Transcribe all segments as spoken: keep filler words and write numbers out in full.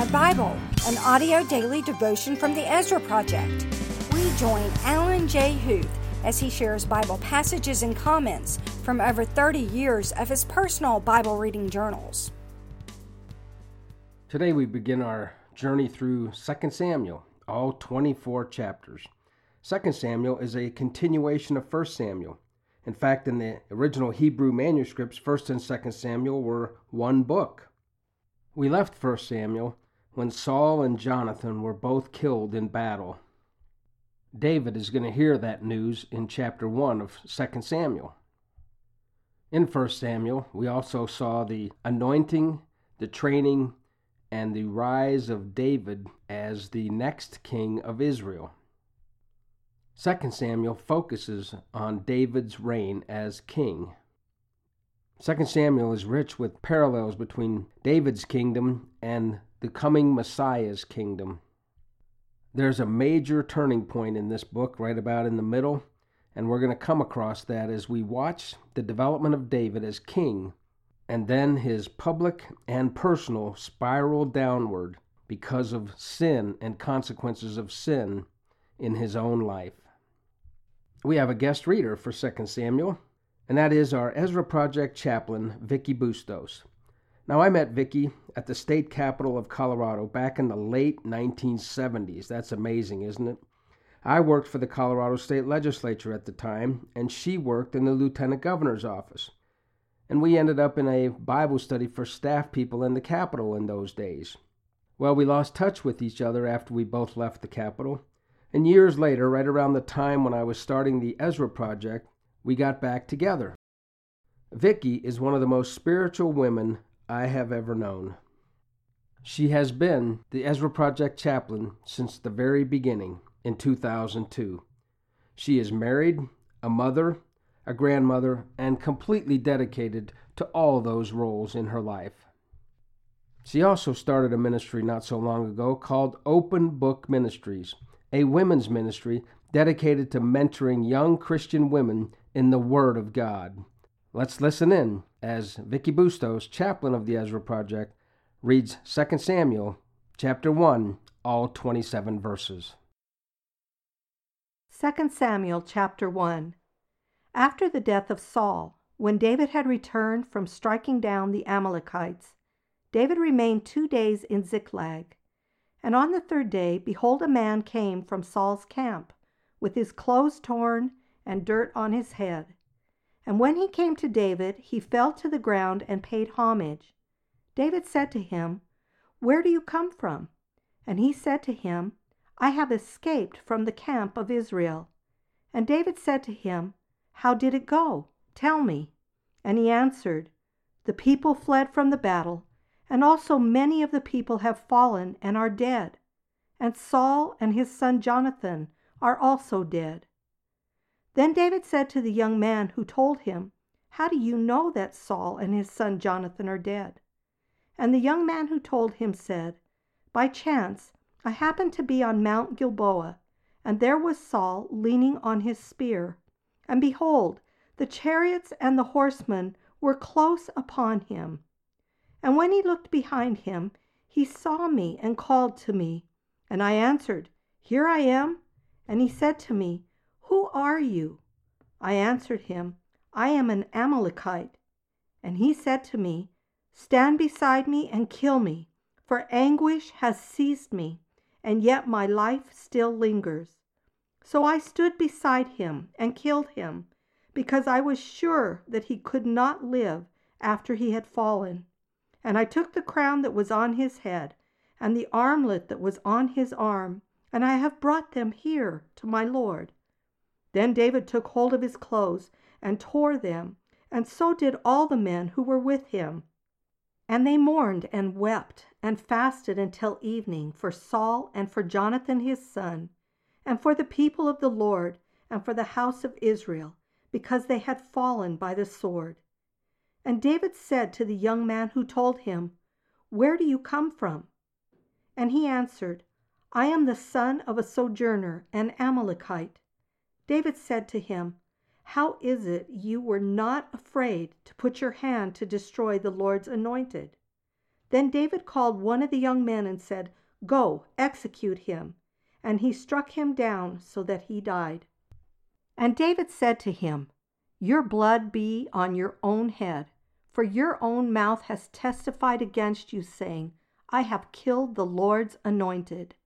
My Bible, an audio daily devotion from the Ezra Project. We join Alan J. Huth as he shares Bible passages and comments from over thirty years of his personal Bible reading journals. Today we begin our journey through Second Samuel, all twenty-four chapters. Second Samuel is a continuation of First Samuel. In fact, in the original Hebrew manuscripts, First and Second Samuel were one book. We left First Samuel when Saul and Jonathan were both killed in battle. David is going to hear that news in chapter one of Second Samuel. In First Samuel, we also saw the anointing, the training, and the rise of David as the next king of Israel. Second Samuel focuses on David's reign as king. Second Samuel is rich with parallels between David's kingdom and the coming Messiah's kingdom. There's a major turning point in this book right about in the middle, and we're going to come across that as we watch the development of David as king, and then his public and personal spiral downward because of sin and consequences of sin in his own life. We have a guest reader for Second Samuel, and that is our Ezra Project chaplain, Vicky Bustos. Now, I met Vicky at the state capitol of Colorado back in the late nineteen seventies. That's amazing, isn't it? I worked for the Colorado State Legislature at the time, and she worked in the Lieutenant Governor's office. And we ended up in a Bible study for staff people in the Capitol in those days. Well, we lost touch with each other after we both left the Capitol. And years later, right around the time when I was starting the Ezra Project, we got back together. Vicky is one of the most spiritual women I have ever known. She has been the Ezra Project chaplain since the very beginning in two thousand two. She is married, a mother, a grandmother, and completely dedicated to all those roles in her life. She also started a ministry not so long ago called Open Book Ministries, a women's ministry dedicated to mentoring young Christian women in the Word of God. Let's listen in as Vicky Bustos, chaplain of the Ezra Project, reads Second Samuel, chapter one, all twenty-seven verses. Second Samuel, chapter one. After the death of Saul, when David had returned from striking down the Amalekites, David remained two days in Ziklag. And on the third day, behold, a man came from Saul's camp, with his clothes torn and dirt on his head. And when he came to David, he fell to the ground and paid homage. David said to him, "Where do you come from?" And he said to him, "I have escaped from the camp of Israel." And David said to him, "How did it go? Tell me." And he answered, "The people fled from the battle, and also many of the people have fallen and are dead. And Saul and his son Jonathan are also dead." Then David said to the young man who told him, "How do you know that Saul and his son Jonathan are dead?" And the young man who told him said, "By chance I happened to be on Mount Gilboa, and there was Saul leaning on his spear. And behold, the chariots and the horsemen were close upon him. And when he looked behind him, he saw me and called to me. And I answered, 'Here I am.' And he said to me, 'Who are you?' I answered him, 'I am an Amalekite.' And he said to me, 'Stand beside me and kill me, for anguish has seized me, and yet my life still lingers.' So I stood beside him and killed him, because I was sure that he could not live after he had fallen. And I took the crown that was on his head, and the armlet that was on his arm, and I have brought them here to my Lord." Then David took hold of his clothes and tore them, and so did all the men who were with him. And they mourned and wept and fasted until evening for Saul and for Jonathan his son, and for the people of the Lord and for the house of Israel, because they had fallen by the sword. And David said to the young man who told him, "Where do you come from?" And he answered, "I am the son of a sojourner, an Amalekite." David said to him, "How is it you were not afraid to put your hand to destroy the Lord's anointed?" Then David called one of the young men and said, "Go, execute him." And he struck him down so that he died. And David said to him, "Your blood be on your own head, for your own mouth has testified against you, saying, I have killed the Lord's anointed."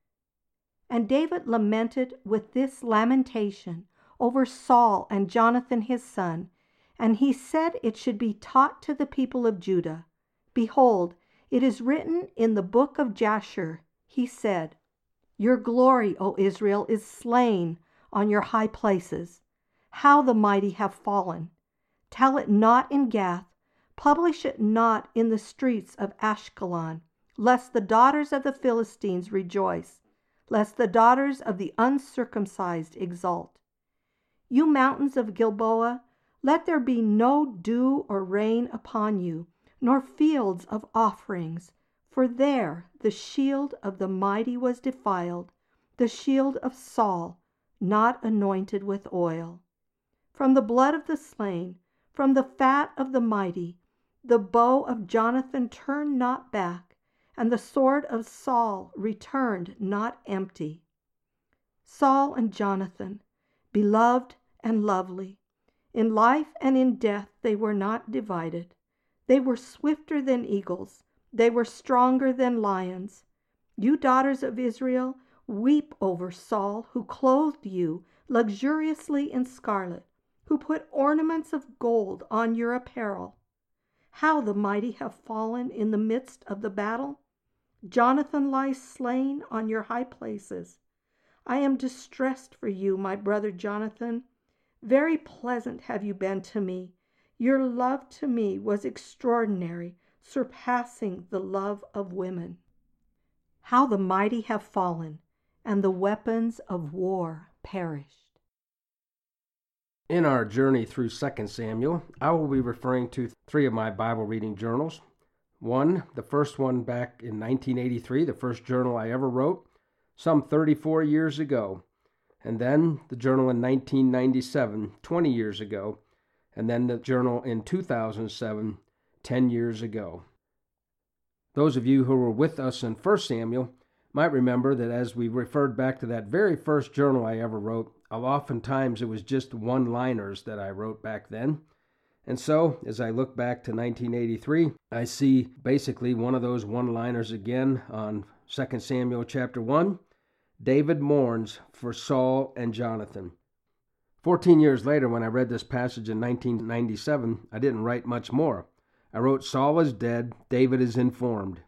And David lamented with this lamentation over Saul and Jonathan his son, and he said it should be taught to the people of Judah. Behold, it is written in the book of Jasher, he said, "Your glory, O Israel, is slain on your high places. How the mighty have fallen. Tell it not in Gath, publish it not in the streets of Ashkelon, lest the daughters of the Philistines rejoice, lest the daughters of the uncircumcised exult. You mountains of Gilboa, let there be no dew or rain upon you, nor fields of offerings, for there the shield of the mighty was defiled, the shield of Saul, not anointed with oil. From the blood of the slain, from the fat of the mighty, the bow of Jonathan turned not back, and the sword of Saul returned not empty. Saul and Jonathan, beloved and lovely, in life and in death they were not divided. They were swifter than eagles, they were stronger than lions. You daughters of Israel, weep over Saul, who clothed you luxuriously in scarlet, who put ornaments of gold on your apparel. How the mighty have fallen in the midst of the battle. Jonathan lies slain on your high places. I am distressed for you, my brother Jonathan. Very pleasant have you been to me. Your love to me was extraordinary, surpassing the love of women. How the mighty have fallen, and the weapons of war perished. In our journey through Second Samuel, I will be referring to three of my Bible reading journals. One, the first one back in nineteen eighty-three, the first journal I ever wrote, some thirty-four years ago. And then the journal in nineteen ninety-seven, twenty years ago. And then the journal in two thousand seven, ten years ago. Those of you who were with us in First Samuel might remember that as we referred back to that very first journal I ever wrote, oftentimes it was just one-liners that I wrote back then. And so, as I look back to nineteen eighty-three, I see basically one of those one-liners again on Second Samuel chapter one. David mourns for Saul and Jonathan. Fourteen years later, when I read this passage in nineteen ninety-seven, I didn't write much more. I wrote, Saul is dead, David is informed.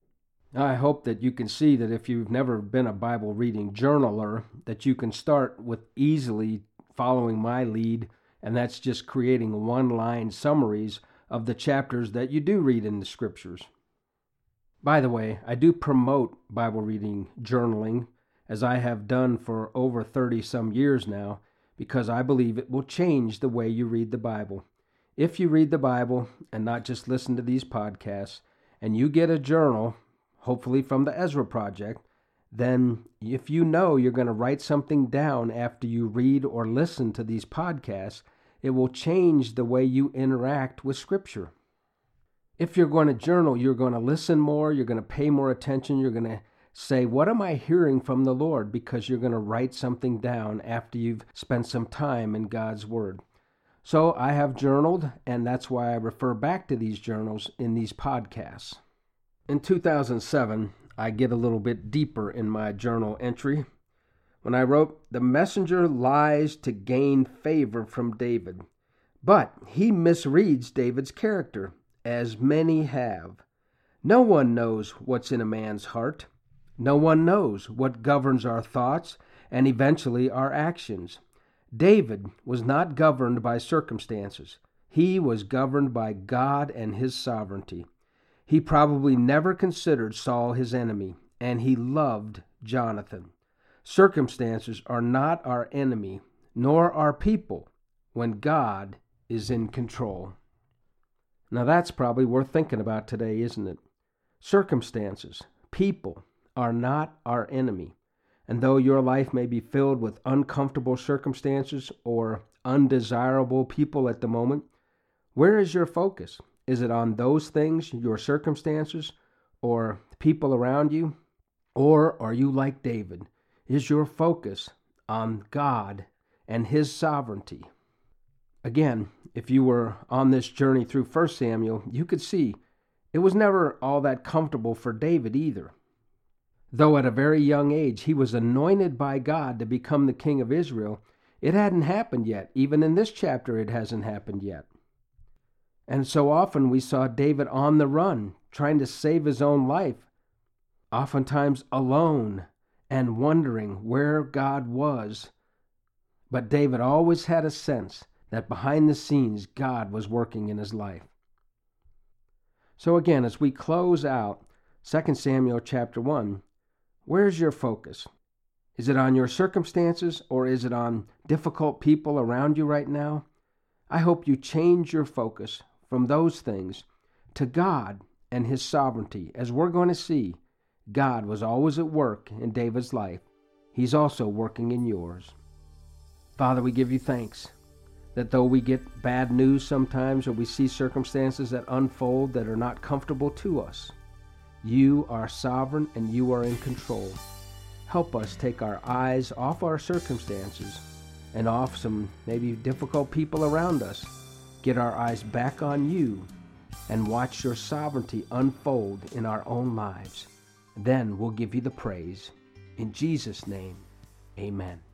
I hope that you can see that if you've never been a Bible reading journaler, that you can start with easily following my lead, and that's just creating one-line summaries of the chapters that you do read in the Scriptures. By the way, I do promote Bible reading journaling, as I have done for over thirty-some years now, because I believe it will change the way you read the Bible. If you read the Bible and not just listen to these podcasts, and you get a journal, hopefully from the Ezra Project, then if you know you're going to write something down after you read or listen to these podcasts, it will change the way you interact with Scripture. If you're going to journal, you're going to listen more, you're going to pay more attention, you're going to say, what am I hearing from the Lord? Because you're going to write something down after you've spent some time in God's Word. So I have journaled, and that's why I refer back to these journals in these podcasts. In two thousand seven, I get a little bit deeper in my journal entry when I wrote, the messenger lies to gain favor from David, but he misreads David's character, as many have. No one knows what's in a man's heart. No one knows what governs our thoughts and eventually our actions. David was not governed by circumstances. He was governed by God and his sovereignty. He probably never considered Saul his enemy, and he loved Jonathan. Circumstances are not our enemy, nor our people, when God is in control. Now that's probably worth thinking about today, isn't it? Circumstances, people, are not our enemy. And though your life may be filled with uncomfortable circumstances or undesirable people at the moment, where is your focus? Is it on those things, your circumstances, or people around you? Or are you like David? Is your focus on God and His sovereignty? Again, if you were on this journey through First Samuel, you could see it was never all that comfortable for David either. Though at a very young age he was anointed by God to become the king of Israel, it hadn't happened yet. Even in this chapter, it hasn't happened yet. And so often we saw David on the run, trying to save his own life, oftentimes alone and wondering where God was. But David always had a sense that behind the scenes, God was working in his life. So again, as we close out Second Samuel chapter one, where's your focus? Is it on your circumstances, or is it on difficult people around you right now? I hope you change your focus from those things to God and His sovereignty. As we're going to see, God was always at work in David's life. He's also working in yours. Father, we give you thanks that though we get bad news sometimes, or we see circumstances that unfold that are not comfortable to us, you are sovereign and you are in control. Help us take our eyes off our circumstances and off some maybe difficult people around us. Get our eyes back on you and watch your sovereignty unfold in our own lives. Then we'll give you the praise. In Jesus' name, amen.